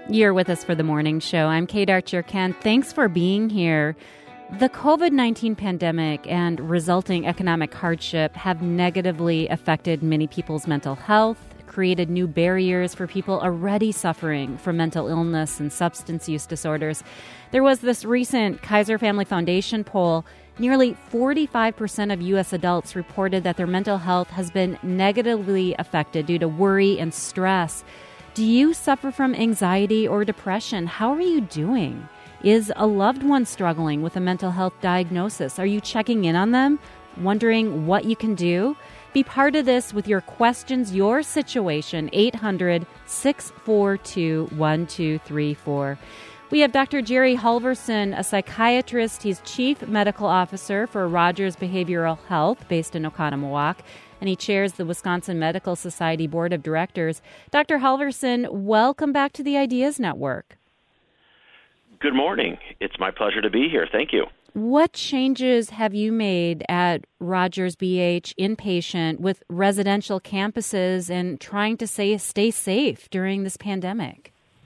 You're with us for the morning show. I'm Kate Archer-Kent. Thanks for being here. The COVID-19 pandemic and resulting economic hardship have negatively affected many people's mental health, created new barriers for people already suffering from mental illness and substance use disorders. There was this recent Kaiser Family Foundation poll. Nearly 45% of U.S. adults reported that their mental health has been negatively affected due to worry and stress. Do you suffer from anxiety or depression? How are you doing? Is a loved one struggling with a mental health diagnosis? Are you checking in on them, wondering what you can do? Be part of this with your questions, your situation, 800-642-1234. We have Dr. Jerry Halverson, a psychiatrist. He's Chief Medical Officer for Rogers Behavioral Health based in Oconomowoc, and he chairs the Wisconsin Medical Society Board of Directors. Dr. Halverson, welcome back to the Ideas Network. Good morning. It's my pleasure to be here. Thank you. What changes have you made at Rogers BH inpatient with residential campuses and trying to stay safe during this pandemic?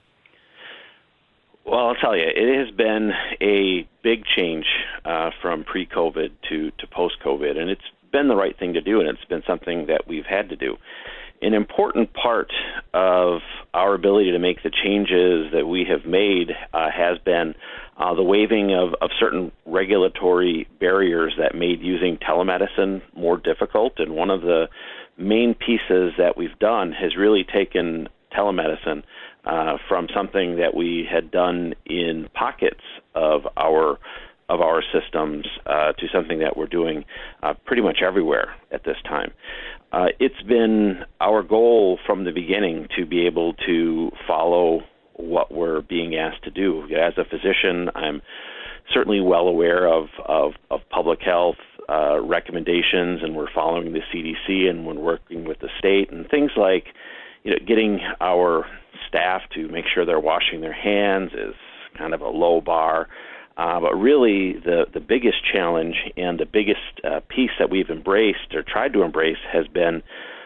Well, I'll tell you, it has been a big change from pre-COVID to post-COVID, and it's been the right thing to do, and it's been something that we've had to do. An important part of our ability to make the changes that we have made has been the waiving of certain regulatory barriers that made using telemedicine more difficult. And one of the main pieces that we've done has really taken telemedicine from something that we had done in pockets of our systems to something that we're doing pretty much everywhere at this time. It's been our goal from the beginning to be able to follow what we're being asked to do. As a physician, I'm certainly well aware of public health recommendations, and we're following the CDC, and we're working with the state, and things like getting our staff to make sure they're washing their hands is kind of a low bar. But really, the biggest challenge and the biggest piece that we've embraced or tried to embrace has been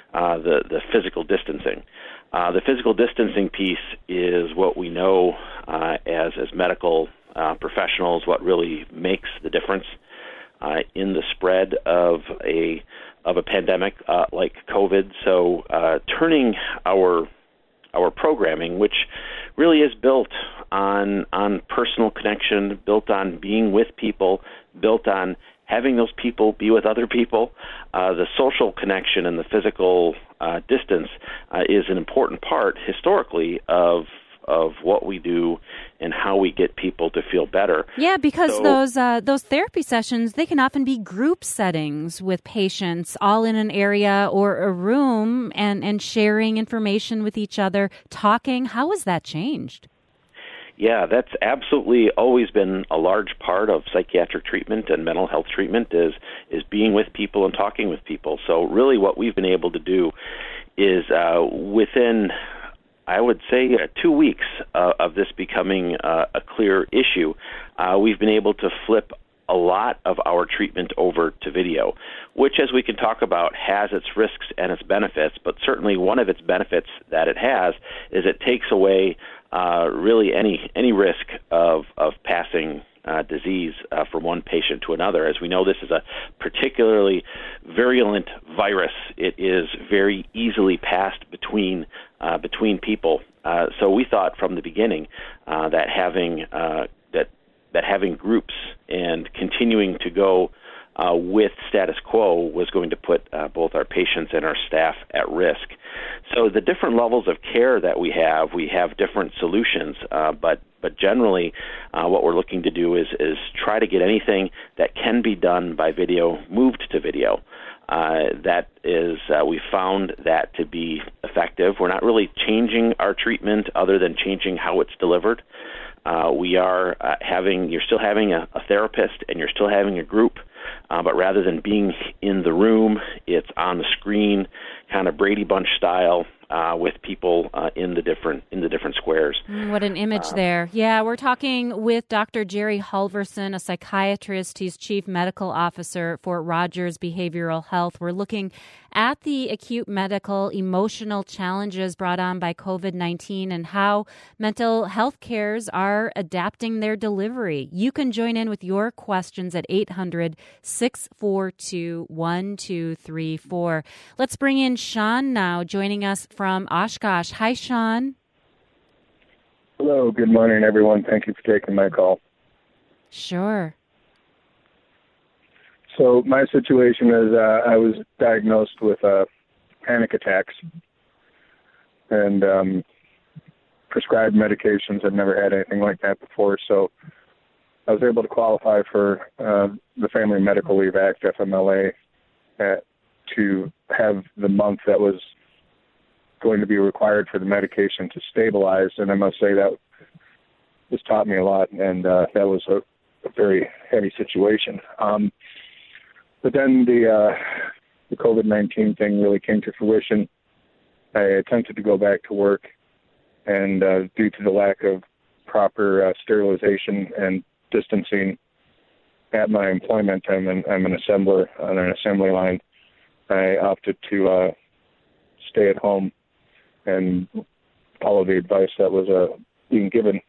the physical distancing. The physical distancing piece is what we know as medical professionals, what really makes the difference in the spread of a pandemic like COVID. So turning our programming, which really is built on personal connection, built on being with people, built on having those people be with other people. The social connection and the physical distance is an important part historically of what we do and how we get people to feel better. Yeah, because those therapy sessions, they can often be group settings with patients all in an area or a room and sharing information with each other, talking. How has that changed? Yeah, that's absolutely always been a large part of psychiatric treatment and mental health treatment is being with people and talking with people. So really what we've been able to do is within, I would say, 2 weeks of this becoming a clear issue, we've been able to flip a lot of our treatment over to video, which, as we can talk about, has its risks and its benefits, but certainly one of its benefits that it has is it takes away really any risk of passing disease from one patient to another. As we know, this is a particularly virulent virus. It is very easily passed between people. So we thought from the beginning that having groups and continuing to go with status quo was going to put both our patients and our staff at risk. So the different levels of care that we have different solutions, but generally what we're looking to do is try to get anything that can be done by video moved to video. That is, we found that to be effective. We're not really changing our treatment other than changing how it's delivered. You're still having a therapist and you're still having a group, but rather than being in the room, it's on the screen, kind of Brady Bunch style, with people in the different squares. What an image there. Yeah, we're talking with Dr. Jerry Halverson, a psychiatrist. He's Chief Medical Officer for Rogers Behavioral Health. We're looking at the acute medical emotional challenges brought on by COVID-19 and how mental health cares are adapting their delivery. You can join in with your questions at 800-642-1234. Let's bring in Sean now, joining us from Oshkosh. Hi, Sean. Hello, good morning, everyone. Thank you for taking my call. Sure. So my situation is I was diagnosed with panic attacks and prescribed medications. I've never had anything like that before, so I was able to qualify for the Family Medical Leave Act, FMLA, to have the month that was going to be required for the medication to stabilize, and I must say that this taught me a lot, and that was a very heavy situation. But then the COVID-19 thing really came to fruition. I attempted to go back to work, and due to the lack of proper sterilization and distancing at my employment, I'm an assembler on an assembly line. I opted to stay at home and follow the advice that was being given.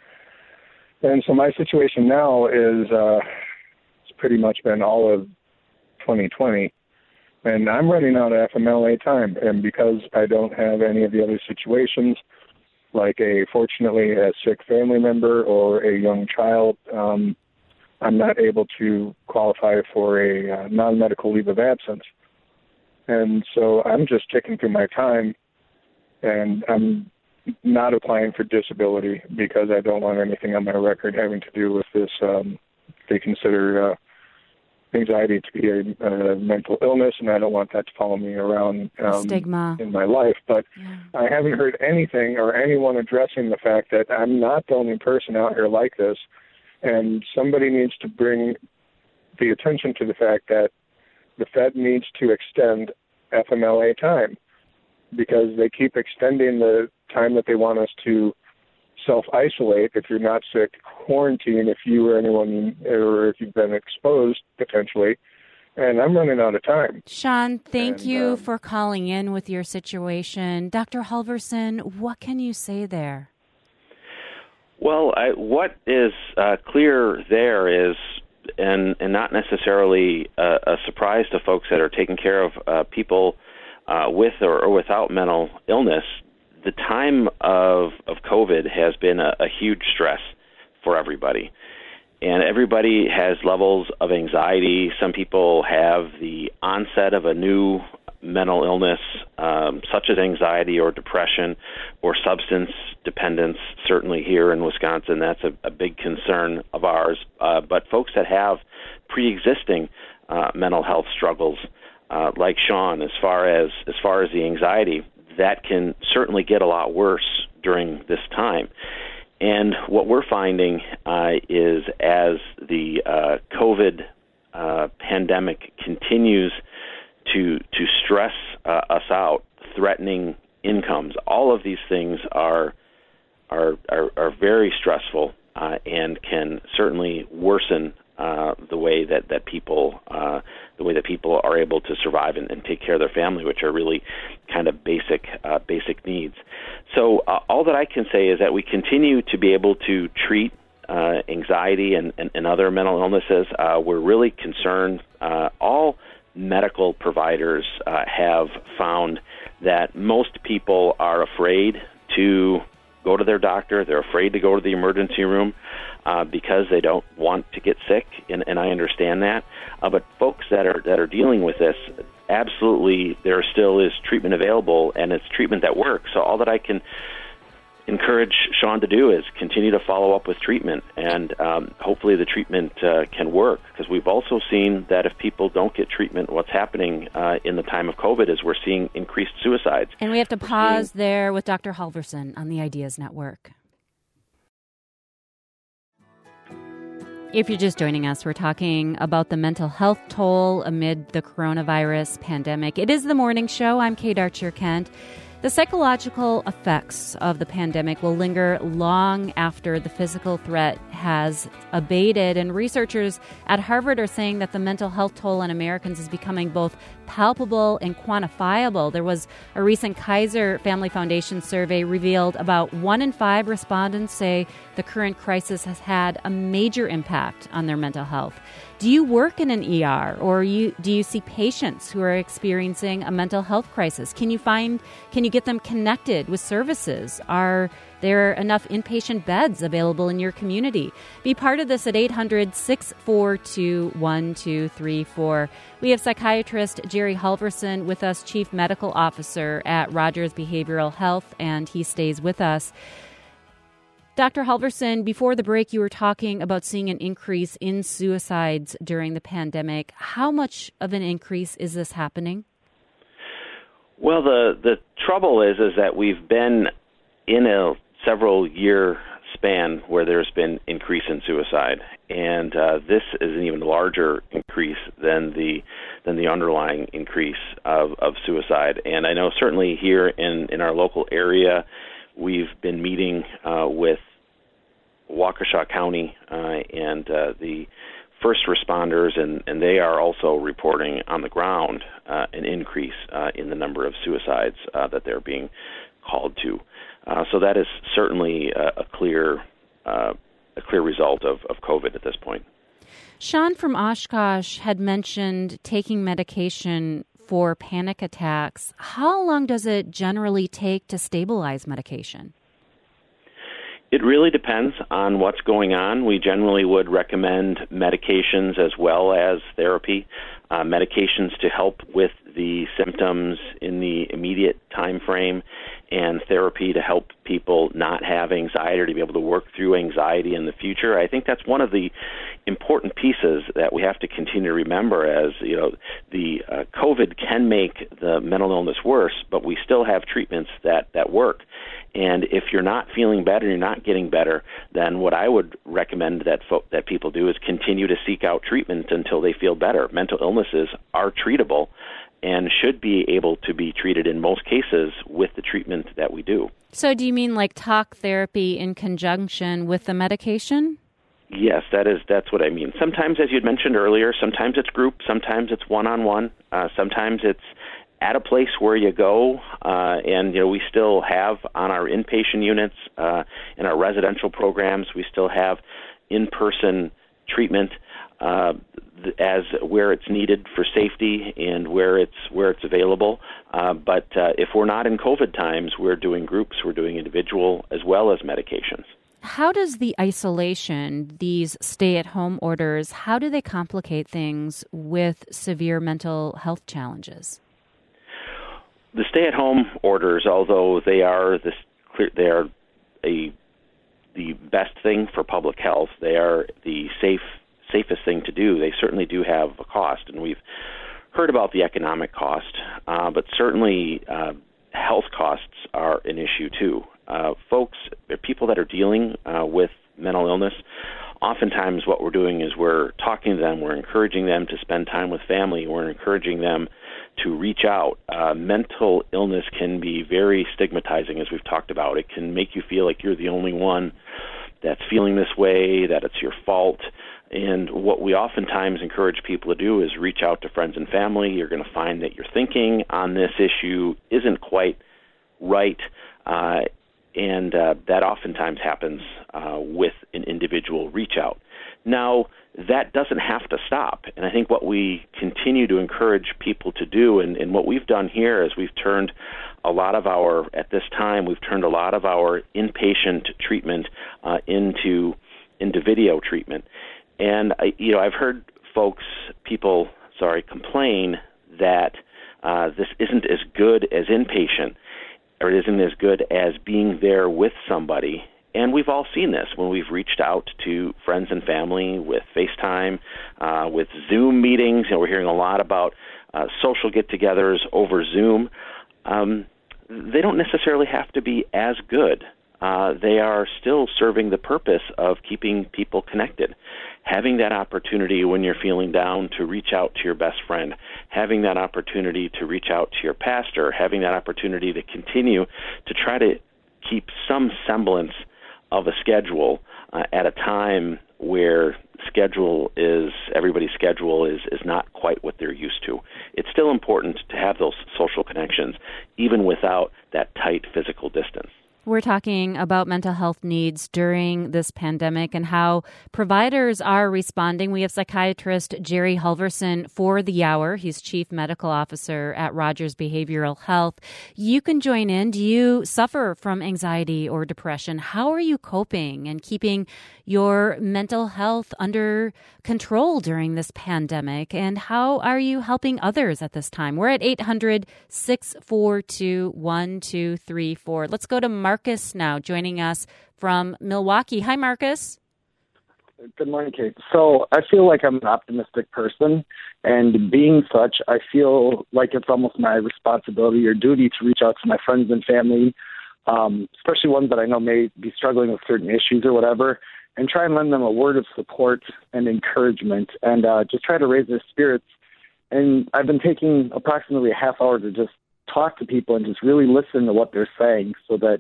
And so my situation now is it's pretty much been all of 2020, and I'm running out of FMLA time. And because I don't have any of the other situations, like fortunately a sick family member or a young child, I'm not able to qualify for a non-medical leave of absence. And so I'm just ticking through my time, and I'm not applying for disability because I don't want anything on my record having to do with this. They consider anxiety to be a mental illness, and I don't want that to follow me around stigma in my life. But I haven't heard anything or anyone addressing the fact that I'm not the only person out here like this, and somebody needs to bring the attention to the fact that the Fed needs to extend FMLA time, because they keep extending the time that they want us to self-isolate if you're not sick, quarantine if you or anyone, or if you've been exposed potentially, and I'm running out of time. Sean, thank you for calling in with your situation. Dr. Halverson, what can you say there? Well, what is clear there is, and not necessarily a surprise to folks that are taking care of people with or without mental illness, the time of COVID has been a huge stress for everybody. And everybody has levels of anxiety. Some people have the onset of a new mental illness, such as anxiety or depression or substance dependence. Certainly here in Wisconsin, that's a big concern of ours. But folks that have pre-existing mental health struggles, like Sean, as far as the anxiety, that can certainly get a lot worse during this time. And what we're finding is as the COVID pandemic continues to stress us out, threatening incomes, all of these things are very stressful and can certainly worsen the way that people are able to survive and take care of their family, which are really kind of basic needs. So all that I can say is that we continue to be able to treat anxiety and other mental illnesses. We're really concerned. All medical providers have found that most people are afraid to go to their doctor. They're afraid to go to the emergency room because they don't want to get sick, and I understand that. But folks that are dealing with this, absolutely, there still is treatment available, and it's treatment that works. So all that I can encourage Sean to do is continue to follow up with treatment, and hopefully the treatment can work, because we've also seen that if people don't get treatment, what's happening in the time of COVID is we're seeing increased suicides. And we have to pause there with Dr. Halverson on the Ideas Network. If you're just joining us, we're talking about the mental health toll amid the coronavirus pandemic. It is the morning show. I'm Kate Archer-Kent. The psychological effects of the pandemic will linger long after the physical threat has abated, and researchers at Harvard are saying that the mental health toll on Americans is becoming both palpable and quantifiable. There was a recent Kaiser Family Foundation survey revealed about 1 in 5 respondents say the current crisis has had a major impact on their mental health. Do you work in an ER, or do you see patients who are experiencing a mental health crisis? Can you get them connected with services? Are there enough inpatient beds available in your community? Be part of this at 800-642-1234. We have psychiatrist Jerry Halverson with us, Chief Medical Officer at Rogers Behavioral Health, and he stays with us. Dr. Halverson, before the break, you were talking about seeing an increase in suicides during the pandemic. How much of an increase is this happening? Well, the trouble is that we've been in a several-year span where there's been increase in suicide, and this is an even larger increase than the underlying increase of suicide. And I know certainly here in our local area, we've been meeting with Waukesha County and the first responders, and they are also reporting on the ground an increase in the number of suicides that they're being called to. So that is certainly a clear result of COVID at this point. Sean from Oshkosh had mentioned taking medication for panic attacks. How long does it generally take to stabilize medication? It really depends on what's going on. We generally would recommend medications as well as therapy, medications to help with the symptoms in the immediate time frame, and therapy to help people not have anxiety or to be able to work through anxiety in the future. I think that's one of the important pieces that we have to continue to remember. As you know, the COVID can make the mental illness worse, but we still have treatments that work. And if you're not feeling better, you're not getting better, then what I would recommend that people do is continue to seek out treatment until they feel better. Mental illnesses are treatable and should be able to be treated in most cases with the treatment that we do. So do you mean like talk therapy in conjunction with the medication? Yes, that's what I mean. Sometimes, as you had mentioned earlier, sometimes it's group, sometimes it's one-on-one, sometimes it's at a place where you go, and we still have on our inpatient units, in our residential programs, we still have in-person treatment as where it's needed for safety and where it's available. But if we're not in COVID times, we're doing groups, we're doing individual as well as medications. How does the isolation, these stay-at-home orders, how do they complicate things with severe mental health challenges? The stay-at-home orders, although they are the best thing for public health, they are the safest thing to do. They certainly do have a cost, and we've heard about the economic cost, but certainly health costs are an issue too. People that are dealing with mental illness, oftentimes what we're doing is we're talking to them, we're encouraging them to spend time with family, we're encouraging them to reach out. Mental illness can be very stigmatizing, as we've talked about. It can make you feel like you're the only one that's feeling this way, that it's your fault. And what we oftentimes encourage people to do is reach out to friends and family. You're going to find that your thinking on this issue isn't quite right, and that oftentimes happens with an individual reach out. Now, that doesn't have to stop, and I think what we continue to encourage people to do, and what we've done here is we've turned a lot of our inpatient treatment into video treatment. And I've heard people complain that this isn't as good as inpatient, or it isn't as good as being there with somebody. And we've all seen this when we've reached out to friends and family with FaceTime, with Zoom meetings. We're hearing a lot about social get-togethers over Zoom. They don't necessarily have to be as good. They are still serving the purpose of keeping people connected. Having that opportunity when you're feeling down to reach out to your best friend, having that opportunity to reach out to your pastor, having that opportunity to continue to try to keep some semblance of a schedule at a time where everybody's schedule is not quite what they're used to. It's still important to have those social connections, even without that tight physical distance. We're talking about mental health needs during this pandemic and how providers are responding. We have psychiatrist Jerry Halverson for the hour. He's Chief Medical Officer at Rogers Behavioral Health. You can join in. Do you suffer from anxiety or depression? How are you coping and keeping your mental health under control during this pandemic? And how are you helping others at this time? We're at 800-642-1234. Let's go to Marcus now, joining us from Milwaukee. Hi, Marcus. Good morning, Kate. So I feel like I'm an optimistic person, and being such, I feel like it's almost my responsibility or duty to reach out to my friends and family, especially ones that I know may be struggling with certain issues or whatever, and try and lend them a word of support and encouragement, and just try to raise their spirits. And I've been taking approximately a half hour to just talk to people and just really listen to what they're saying so that,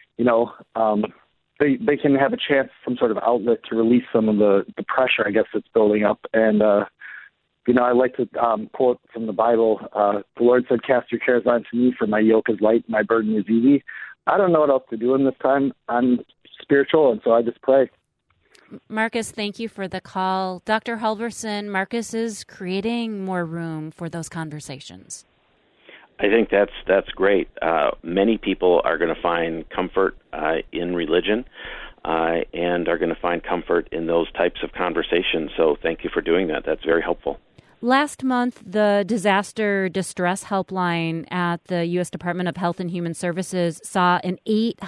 they can have a chance, some sort of outlet to release some of the pressure, I guess, that's building up. And, I like to quote from the Bible, the Lord said, "Cast your cares onto me, for my yoke is light, my burden is easy." I don't know what else to do in this time. I'm spiritual, and so I just pray. Marcus, thank you for the call. Dr. Halverson, Marcus is creating more room for those conversations. I think that's great. Many people are going to find comfort in religion and are going to find comfort in those types of conversations. So thank you for doing that. That's very helpful. Last month, the Disaster Distress Helpline at the U.S. Department of Health and Human Services saw an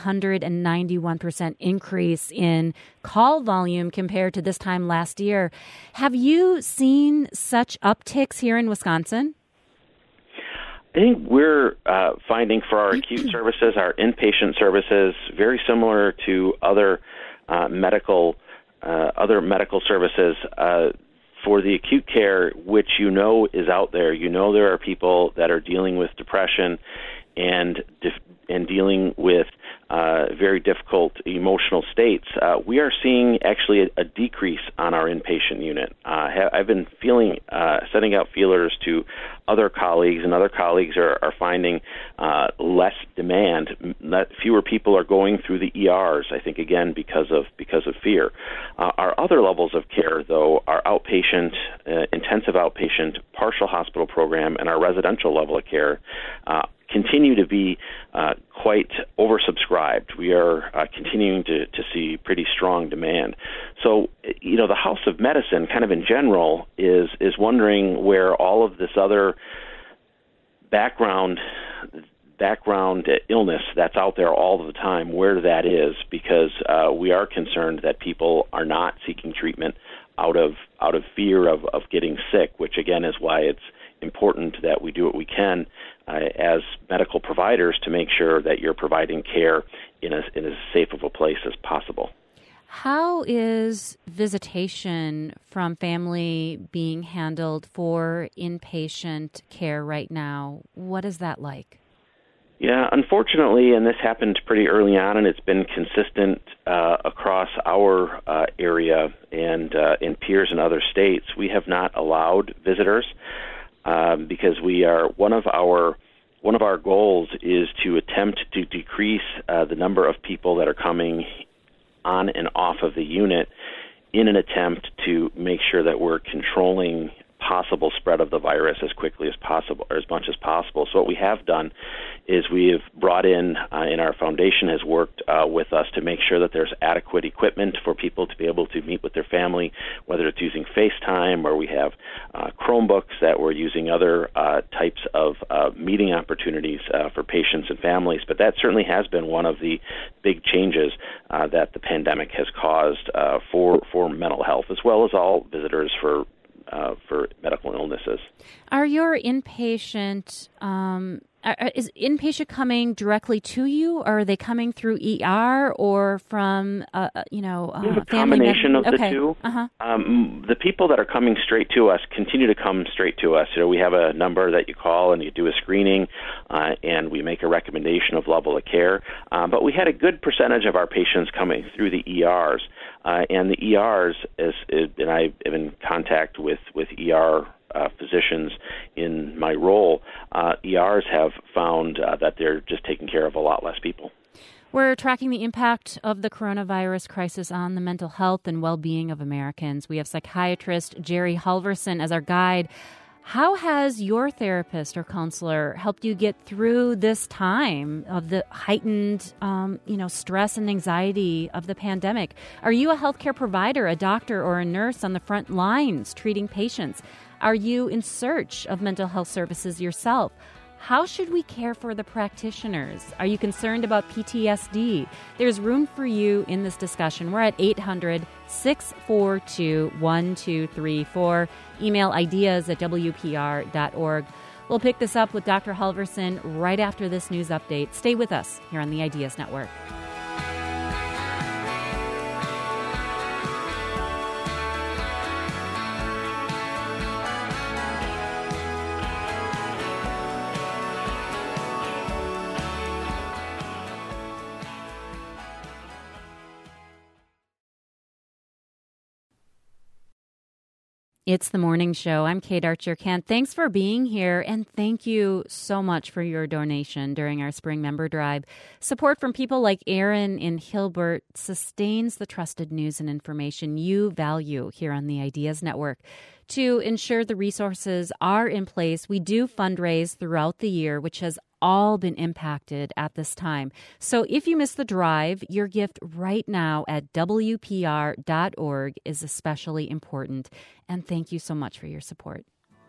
891% increase in call volume compared to this time last year. Have you seen such upticks here in Wisconsin? I think we're finding for our acute services, our inpatient services, very similar to other medical services. For the acute care, which is out there, there are people that are dealing with depression and dealing with very difficult emotional states. We are seeing actually a decrease on our inpatient unit. I've been sending out feelers to other colleagues, and other colleagues are finding less demand. Fewer people are going through the ERs, I think, again, because of fear. Our other levels of care, though, our outpatient, intensive outpatient, partial hospital program, and our residential level of care continue to be quite oversubscribed. We are continuing to see pretty strong demand. So, the House of Medicine, kind of in general, is wondering where all of this other background illness that's out there all the time, where that is, because we are concerned that people are not seeking treatment out of fear of getting sick, which again is why it's important that we do what we can as medical providers to make sure that you're providing care in as safe of a place as possible. How is visitation from family being handled for inpatient care right now? What is that like? Yeah, unfortunately, and this happened pretty early on, and it's been consistent across our area and in peers in other states, we have not allowed visitors because we are one of our goals is to attempt to decrease the number of people that are coming on and off of the unit in an attempt to make sure that we're controlling possible spread of the virus as quickly as possible, or as much as possible. So what we have done is we have brought in, and our foundation has worked with us to make sure that there's adequate equipment for people to be able to meet with their family, whether it's using FaceTime or we have Chromebooks that we're using other types of meeting opportunities for patients and families. But that certainly has been one of the big changes that the pandemic has caused for mental health, as well as all visitors for medical illnesses. Are your inpatient Is inpatient coming directly to you, or are they coming through ER or from, a combination of the two. Uh-huh. The people that are coming straight to us continue to come straight to us. We have a number that you call and you do a screening, and we make a recommendation of level of care. But we had a good percentage of our patients coming through the ERs, and the ERs, and I am in contact with ER physicians in my role. ERs have found that they're just taking care of a lot less people. We're tracking the impact of the coronavirus crisis on the mental health and well-being of Americans. We have psychiatrist Jerry Halverson as our guide. How has your therapist or counselor helped you get through this time of the heightened, stress and anxiety of the pandemic? Are you a healthcare provider, a doctor, or a nurse on the front lines treating patients? Are you in search of mental health services yourself? How should we care for the practitioners? Are you concerned about PTSD? There's room for you in this discussion. We're at 800-642-1234. Email ideas@wpr.org. We'll pick this up with Dr. Halverson right after this news update. Stay with us here on the Ideas Network. It's the morning show. I'm Kate Archer-Kent. Thanks for being here, and thank you so much for your donation during our spring member drive. Support from people like Aaron in Hilbert sustains the trusted news and information you value here on the Ideas Network. To ensure the resources are in place, we do fundraise throughout the year, which has all been impacted at this time. So if you miss the drive, your gift right now at WPR.org is especially important. And thank you so much for your support.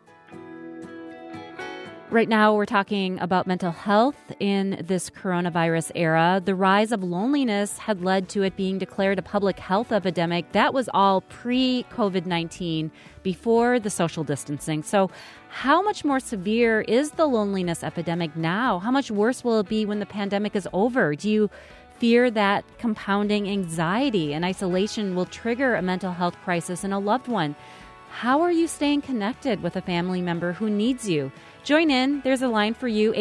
Right now, we're talking about mental health in this coronavirus era. The rise of loneliness had led to it being declared a public health epidemic. That was all pre-COVID-19, before the social distancing. So how much more severe is the loneliness epidemic now? How much worse will it be when the pandemic is over? Do you fear that compounding anxiety and isolation will trigger a mental health crisis in a loved one? How are you staying connected with a family member who needs you? Join in. There's a line for you,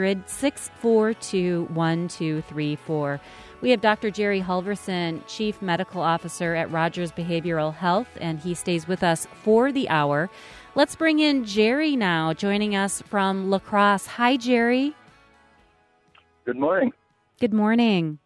800-642-1234. We have Dr. Jerry Halverson, Chief Medical Officer at Rogers Behavioral Health, and he stays with us for the hour. Let's bring in Jerry now, joining us from La Crosse. Hi, Jerry. Good morning. Good morning.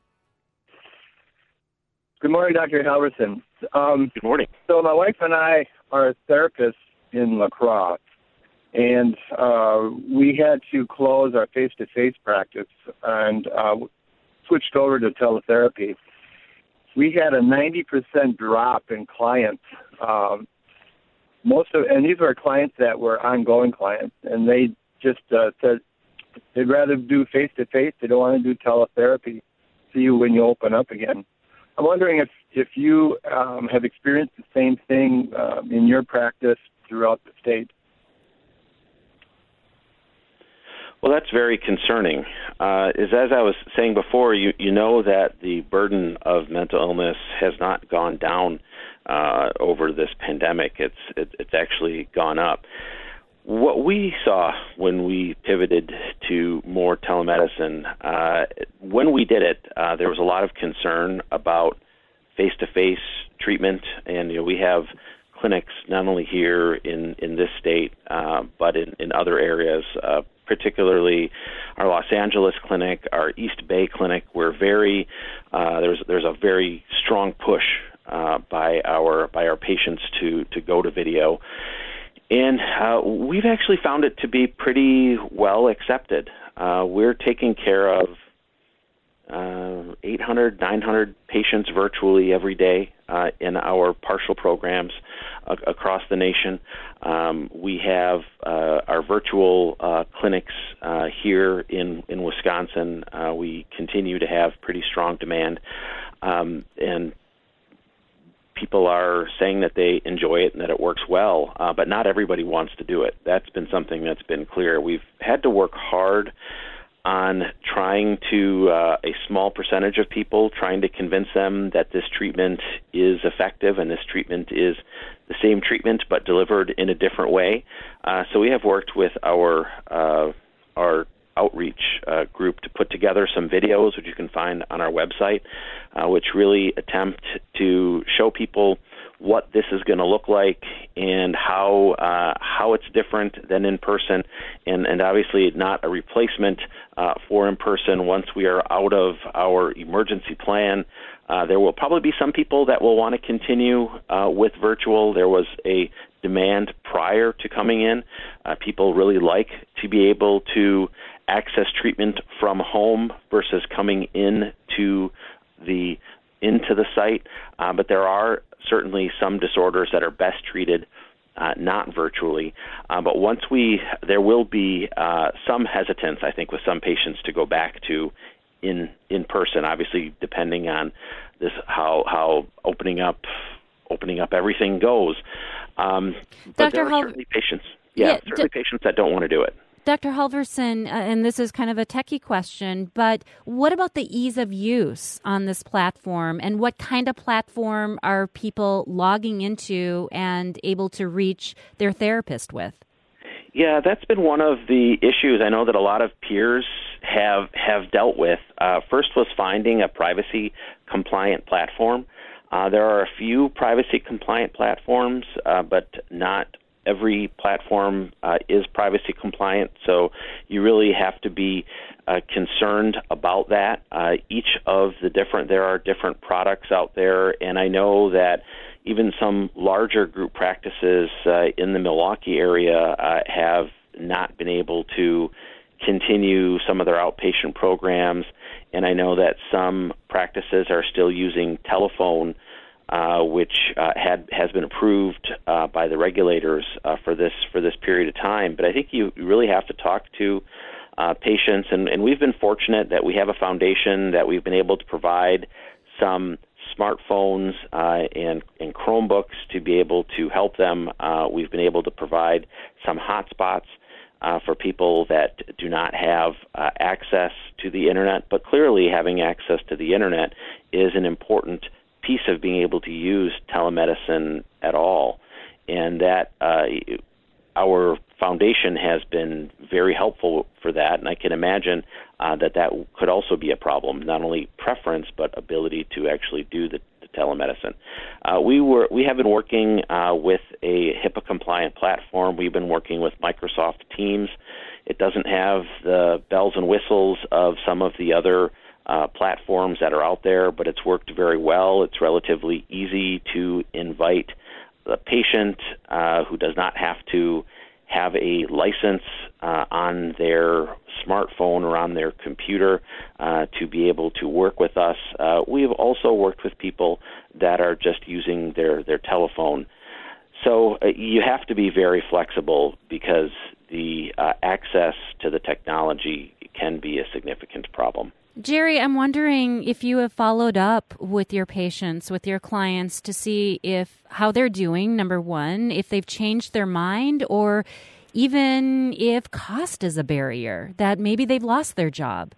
Good morning, Dr. Halverson. Good morning. So my wife and I are therapists in La Crosse, and we had to close our face-to-face practice and switched over to teletherapy. We had a 90% drop in clients. And these were clients that were ongoing clients, and they just said they'd rather do face-to-face. They don't want to do teletherapy. See you when you open up again. I'm wondering if you have experienced the same thing in your practice throughout the state. Well, that's very concerning. As I was saying before, you know that the burden of mental illness has not gone down over this pandemic. It's actually gone up. What we saw when we pivoted to more telemedicine, when we did it, there was a lot of concern about face-to-face treatment, and we have clinics not only here in this state, but in other areas, particularly our Los Angeles clinic, our East Bay clinic. We're there's a very strong push by our patients to go to video. And we've actually found it to be pretty well accepted. We're taking care of 800, 900 patients virtually every day in our partial programs across the nation. We have our virtual clinics here in Wisconsin. We continue to have pretty strong demand. And people are saying that they enjoy it and that it works well, but not everybody wants to do it. That's been something that's been clear. We've had to work hard on trying to, a small percentage of people, trying to convince them that this treatment is effective and this treatment is the same treatment but delivered in a different way. So we have worked with our outreach group to put together some videos, which you can find on our website, which really attempt to show people what this is going to look like and how it's different than in person, and obviously not a replacement for in person. Once we are out of our emergency plan, there will probably be some people that will want to continue with virtual. There was a demand prior to coming in. People really like to be able to access treatment from home versus coming into the site, but there are certainly some disorders that are best treated not virtually. But there will be some hesitance, I think, with some patients to go back to in person. Obviously, depending on this, how opening up everything goes. But there are certainly patients, patients that don't want to do it. Dr. Halvorson, and this is kind of a techie question, but what about the ease of use on this platform, and what kind of platform are people logging into and able to reach their therapist with? Yeah, that's been one of the issues I know that a lot of peers have dealt with. First was finding a privacy-compliant platform. There are a few privacy-compliant platforms, but not every platform is privacy compliant, so you really have to be concerned about that. There are different products out there, and I know that even some larger group practices in the Milwaukee area have not been able to continue some of their outpatient programs, and I know that some practices are still using telephone, which has been approved by the regulators for this period of time. But I think you really have to talk to patients, and we've been fortunate that we have a foundation that we've been able to provide some smartphones and Chromebooks to be able to help them. We've been able to provide some hotspots for people that do not have access to the Internet, but clearly having access to the Internet is an important piece of being able to use telemedicine at all, and that our foundation has been very helpful for that, and I can imagine that could also be a problem, not only preference but ability to actually do the telemedicine. We have been working with a HIPAA-compliant platform. We've been working with Microsoft Teams. It doesn't have the bells and whistles of some of the other platforms that are out there, but it's worked very well. It's relatively easy to invite the patient who does not have to have a license on their smartphone or on their computer to be able to work with us. We have also worked with people that are just using their telephone. So you have to be very flexible because the access to the technology can be a significant problem. Jerry, I'm wondering if you have followed up with your patients, with your clients, to see how they're doing, number one, if they've changed their mind, or even if cost is a barrier, that maybe they've lost their job.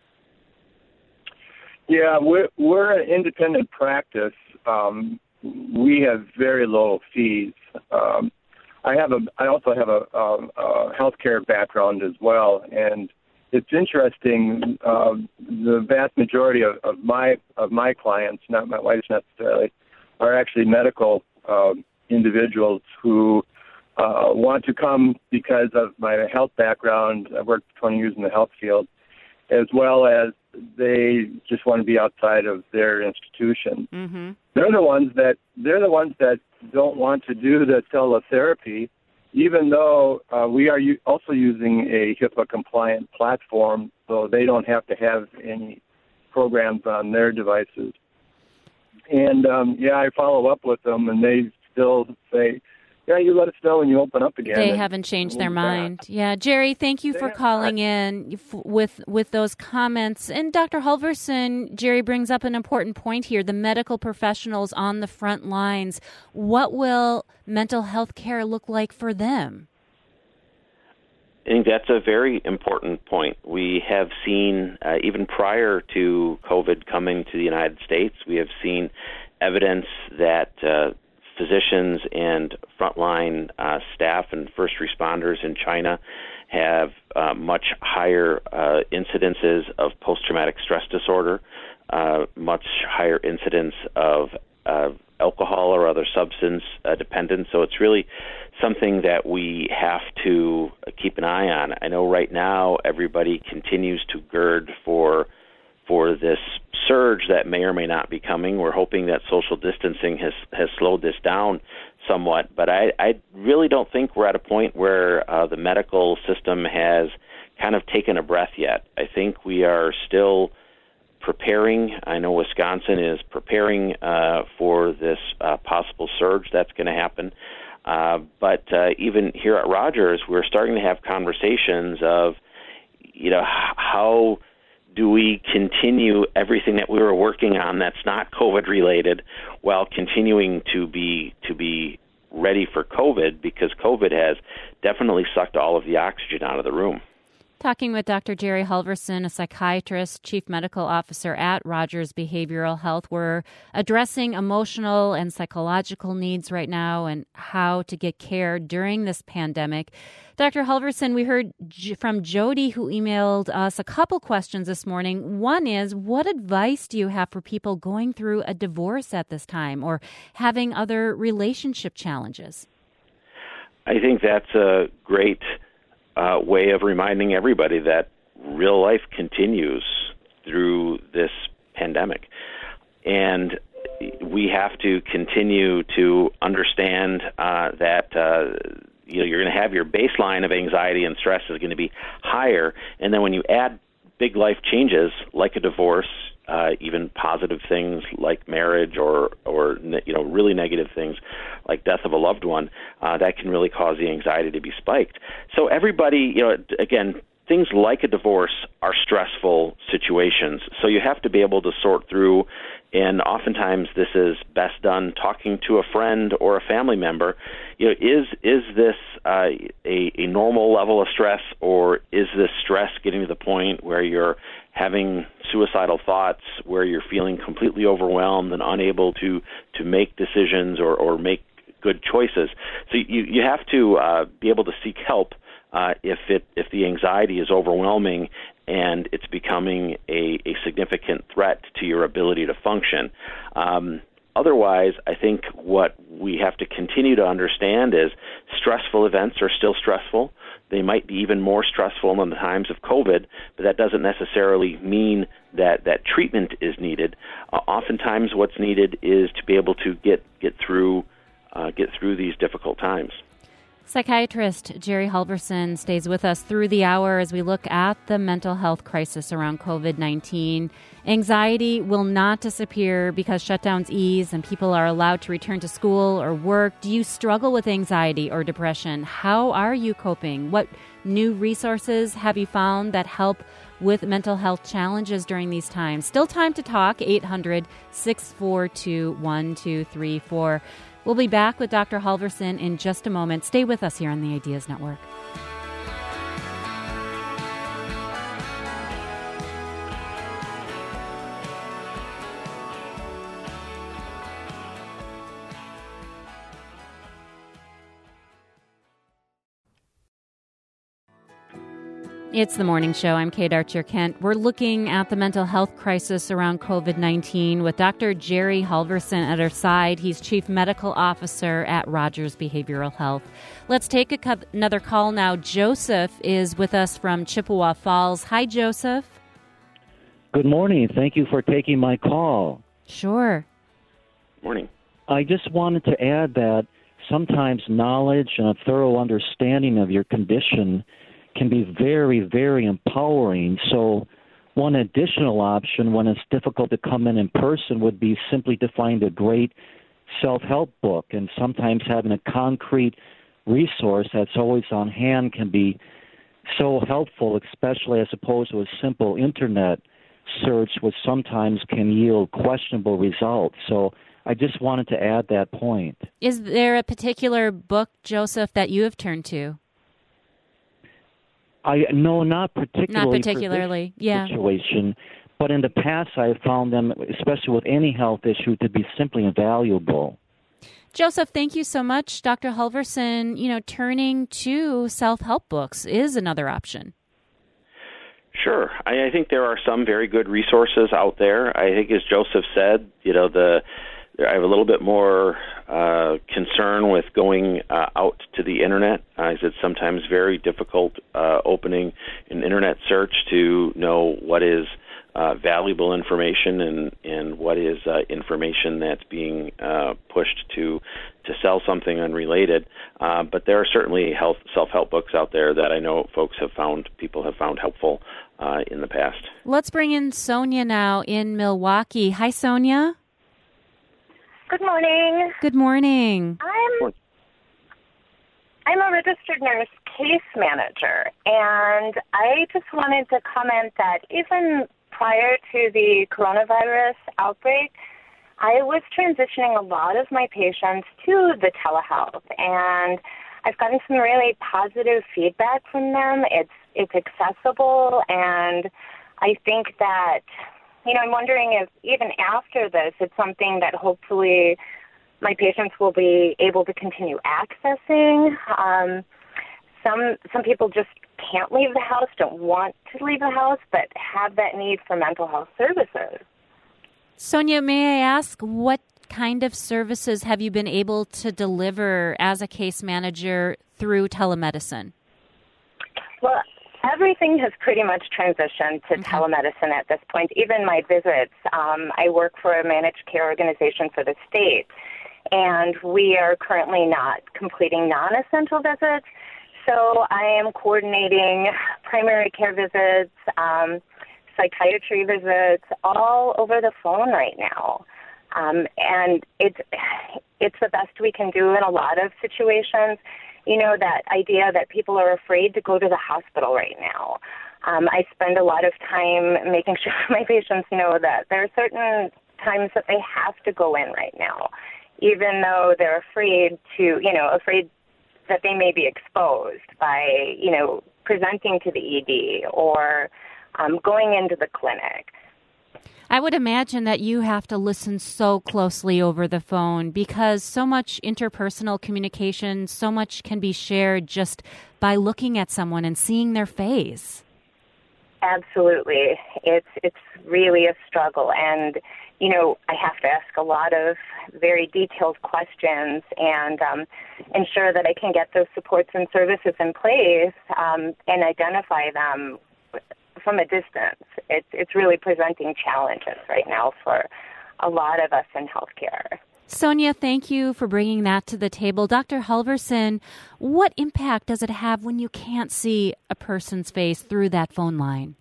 Yeah, we're an independent practice. We have very low fees. I also have a healthcare background as well, and it's interesting. The vast majority of my clients, not my wife's necessarily, are actually medical individuals who want to come because of my health background. I've worked 20 years in the health field, as well as they just want to be outside of their institution. Mm-hmm. They're the ones that don't want to do the teletherapy, even though we are also using a HIPAA-compliant platform, so they don't have to have any programs on their devices. And, I follow up with them, and they still say you let us know when you open up again. They haven't changed their mind. Yeah, Jerry, thank you for calling in with those comments. And Dr. Halverson, Jerry brings up an important point here, the medical professionals on the front lines. What will mental health care look like for them? I think that's a very important point. We have seen, even prior to COVID coming to the United States, we have seen evidence that physicians and frontline staff and first responders in China have much higher incidences of post-traumatic stress disorder, much higher incidence of alcohol or other substance dependence. So it's really something that we have to keep an eye on. I know right now everybody continues to gird for this surge that may or may not be coming. We're hoping that social distancing has slowed this down somewhat, but I really don't think we're at a point where the medical system has kind of taken a breath yet. I think we are still preparing. I know Wisconsin is preparing for this possible surge that's going to happen. But even here at Rogers, we're starting to have conversations of, how do we continue everything that we were working on that's not COVID related while continuing to be ready for COVID, because COVID has definitely sucked all of the oxygen out of the room. Talking with Dr. Jerry Halverson, a psychiatrist, chief medical officer at Rogers Behavioral Health. We're addressing emotional and psychological needs right now and how to get care during this pandemic. Dr. Halverson, we heard from Jody, who emailed us a couple questions this morning. One is, what advice do you have for people going through a divorce at this time or having other relationship challenges? I think that's a great way of reminding everybody that real life continues through this pandemic. And we have to continue to understand that you're going to have your baseline of anxiety and stress is going to be higher. And then when you add big life changes like a divorce, even positive things like marriage or really negative things like death of a loved one, that can really cause the anxiety to be spiked. So everybody, again, things like a divorce are stressful situations. So you have to be able to sort through, and oftentimes this is best done talking to a friend or a family member. Is this a normal level of stress, or is this stress getting to the point where you're having suicidal thoughts, where you're feeling completely overwhelmed and unable to make decisions or make good choices? So you have to be able to seek help if the anxiety is overwhelming and it's becoming a significant threat to your ability to function. Otherwise, I think what we have to continue to understand is stressful events are still stressful. They might be even more stressful in the times of COVID, but that doesn't necessarily mean that treatment is needed. Oftentimes what's needed is to be able to get through these difficult times. Psychiatrist Jerry Halverson stays with us through the hour as we look at the mental health crisis around COVID-19. Anxiety will not disappear because shutdowns ease and people are allowed to return to school or work. Do you struggle with anxiety or depression? How are you coping? What new resources have you found that help with mental health challenges during these times? Still time to talk, 800-642-1234. We'll be back with Dr. Halverson in just a moment. Stay with us here on the Ideas Network. It's the morning show. I'm Kate Archer-Kent. We're looking at the mental health crisis around COVID-19 with Dr. Jerry Halverson at our side. He's Chief Medical Officer at Rogers Behavioral Health. Let's take another call now. Joseph is with us from Chippewa Falls. Hi, Joseph. Good morning. Thank you for taking my call. Sure. Morning. I just wanted to add that sometimes knowledge and a thorough understanding of your condition can be very, very empowering. So one additional option when it's difficult to come in person would be simply to find a great self-help book, and sometimes having a concrete resource that's always on hand can be so helpful, especially as opposed to a simple internet search, which sometimes can yield questionable results. So I just wanted to add that point. Is there a particular book, Joseph, that you have turned to? No, not particularly. Not particularly, for this situation. But in the past, I have found them, especially with any health issue, to be simply invaluable. Joseph, thank you so much. Dr. Halverson, turning to self-help books is another option. Sure. I think there are some very good resources out there. I think, as Joseph said, I have a little bit more concern with going out to the internet. It's sometimes very difficult opening an internet search to know what is valuable information and what is information that's being pushed to sell something unrelated. But there are certainly self-help books out there that I know people have found helpful in the past. Let's bring in Sonia now in Milwaukee. Hi, Sonia. Good morning. Good morning. I'm a registered nurse case manager, and I just wanted to comment that even prior to the coronavirus outbreak, I was transitioning a lot of my patients to the telehealth, and I've gotten some really positive feedback from them. It's accessible, and I think that, I'm wondering if even after this, it's something that hopefully my patients will be able to continue accessing. Some people just can't leave the house, don't want to leave the house, but have that need for mental health services. Sonia, may I ask, what kind of services have you been able to deliver as a case manager through telemedicine? Well, everything has pretty much transitioned to telemedicine at this point. Even my visits, I work for a managed care organization for the state, and we are currently not completing non-essential visits. So I am coordinating primary care visits, psychiatry visits, all over the phone right now. And it's the best we can do in a lot of situations. That idea that people are afraid to go to the hospital right now. I spend a lot of time making sure my patients know that there are certain times that they have to go in right now, even though they're afraid that they may be exposed by, presenting to the ED or going into the clinic. I would imagine that you have to listen so closely over the phone because so much interpersonal communication, so much can be shared just by looking at someone and seeing their face. Absolutely. It's really a struggle. And, I have to ask a lot of very detailed questions and ensure that I can get those supports and services in place and identify them from a distance. It's really presenting challenges right now for a lot of us in healthcare. Sonia, thank you for bringing that to the table. Dr. Halverson, what impact does it have when you can't see a person's face through that phone line?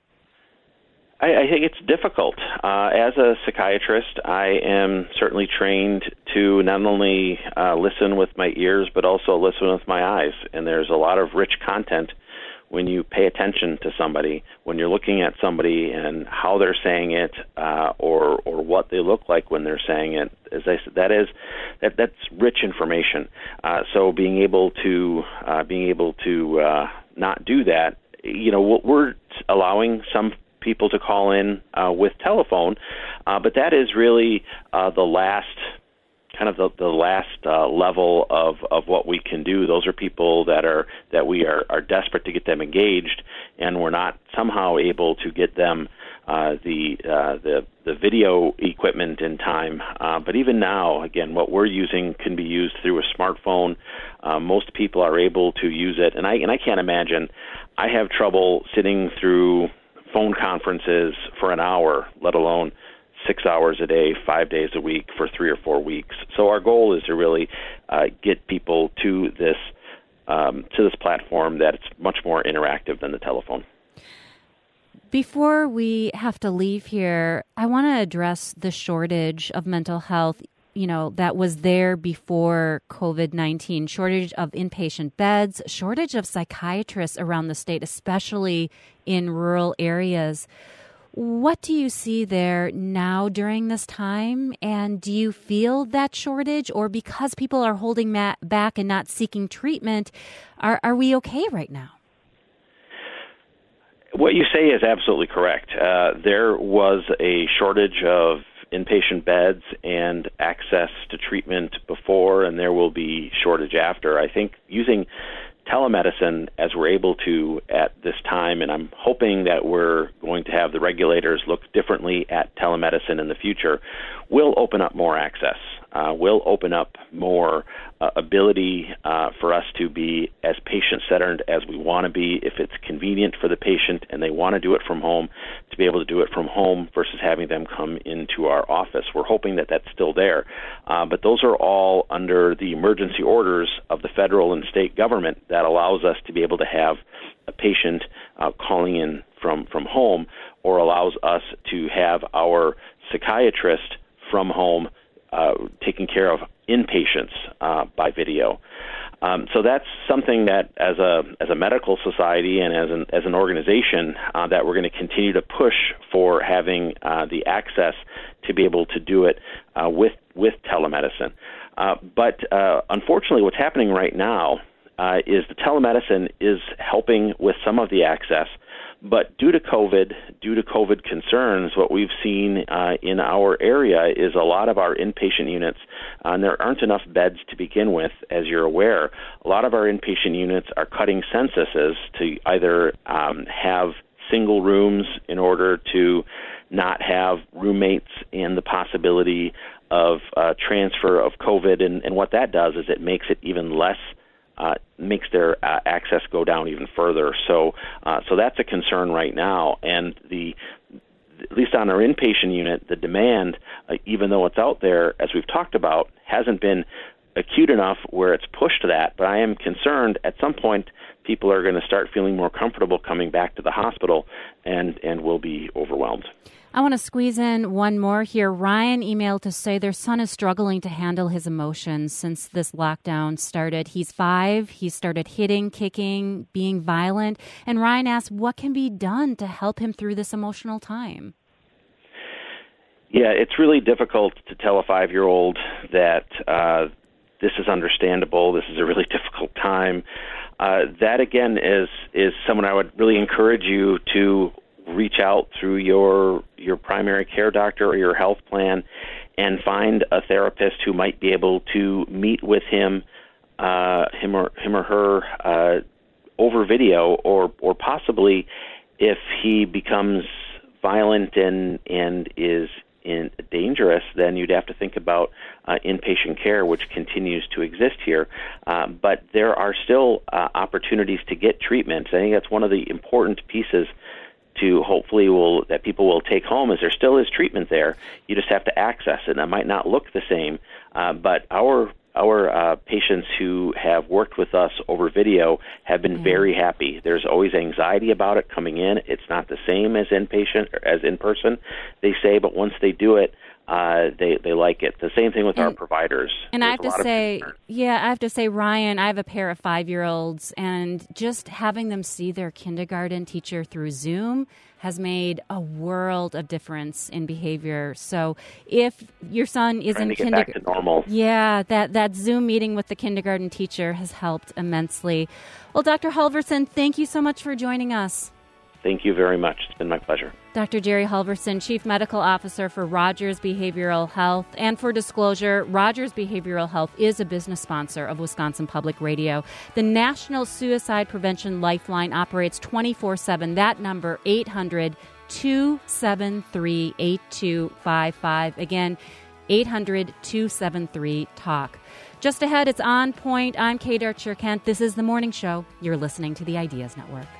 I think it's difficult. As a psychiatrist, I am certainly trained to not only listen with my ears, but also listen with my eyes. And there's a lot of rich content when you pay attention to somebody, when you're looking at somebody and how they're saying it, or what they look like when they're saying it. As I said, that's rich information. So being able to not do that, what we're allowing some people to call in with telephone, but that is really the last level of what we can do. Those are people that we are desperate to get them engaged, and we're not somehow able to get them the video equipment in time. But even now, again, what we're using can be used through a smartphone. Most people are able to use it, and I can't imagine. I have trouble sitting through phone conferences for an hour, let alone 6 hours a day, 5 days a week for 3 or 4 weeks. So our goal is to really get people to this platform that's much more interactive than the telephone. Before we have to leave here, I want to address the shortage of mental health that was there before COVID-19, shortage of inpatient beds, shortage of psychiatrists around the state, especially in rural areas. What do you see there now during this time? And do you feel that shortage, or because people are holding back and not seeking treatment, are we okay right now? What you say is absolutely correct. There was a shortage of inpatient beds and access to treatment before, and there will be shortage after. I think using telemedicine as we're able to at this time, and I'm hoping that we're going to have the regulators look differently at telemedicine in the future, will open up more access, will open up more ability for us to be as patient-centered as we want to be. If it's convenient for the patient and they want to do it from home, to be able to do it from home versus having them come into our office. We're hoping that that's still there. But those are all under the emergency orders of the federal and state government that allows us to be able to have a patient calling in from home, or allows us to have our psychiatrist from home taking care of inpatients by video. So that's something that, as a medical society and as an organization, that we're going to continue to push for having the access to be able to do it with telemedicine. But unfortunately, what's happening right now is the telemedicine is helping with some of the access. But due to COVID concerns, what we've seen in our area is a lot of our inpatient units, and there aren't enough beds to begin with, as you're aware. A lot of our inpatient units are cutting censuses to either have single rooms in order to not have roommates and the possibility of transfer of COVID. And what that does is it makes it even less makes their access go down even further. So that's a concern right now. And at least on our inpatient unit, the demand, even though it's out there, as we've talked about, hasn't been acute enough where it's pushed that. But I am concerned at some point people are going to start feeling more comfortable coming back to the hospital and will be overwhelmed. I want to squeeze in one more here. Ryan emailed to say their son is struggling to handle his emotions since this lockdown started. He's 5. He started hitting, kicking, being violent. And Ryan asked, what can be done to help him through this emotional time? Yeah, it's really difficult to tell a 5-year-old that this is understandable. This is a really difficult time. That, again, is someone I would really encourage you to reach out through your primary care doctor or your health plan and find a therapist who might be able to meet with him or her over video, or possibly if he becomes violent and is dangerous, then you'd have to think about inpatient care, which continues to exist here. But there are still opportunities to get treatment. I think that's one of the important pieces to hopefully that people will take home, is there still is treatment there. You just have to access it. And it might not look the same, but our patients who have worked with us over video have been very happy. There's always anxiety about it coming in. It's not the same as inpatient or as in person, they say, but once they do it, they like it. The same thing with our providers. And I have to say, Ryan, I have a pair of 5-year-olds, and just having them see their kindergarten teacher through Zoom has made a world of difference in behavior. So if your son is in kindergarten, back to normal. Yeah, that Zoom meeting with the kindergarten teacher has helped immensely. Well, Dr. Halvorson, thank you so much for joining us. Thank you very much. It's been my pleasure. Dr. Jerry Halvorson, Chief Medical Officer for Rogers Behavioral Health. And for disclosure, Rogers Behavioral Health is a business sponsor of Wisconsin Public Radio. The National Suicide Prevention Lifeline operates 24/7. That number, 800-273-8255. Again, 800-273-TALK. Just ahead, it's On Point. I'm Kate Archer-Kent. This is The Morning Show. You're listening to the Ideas Network.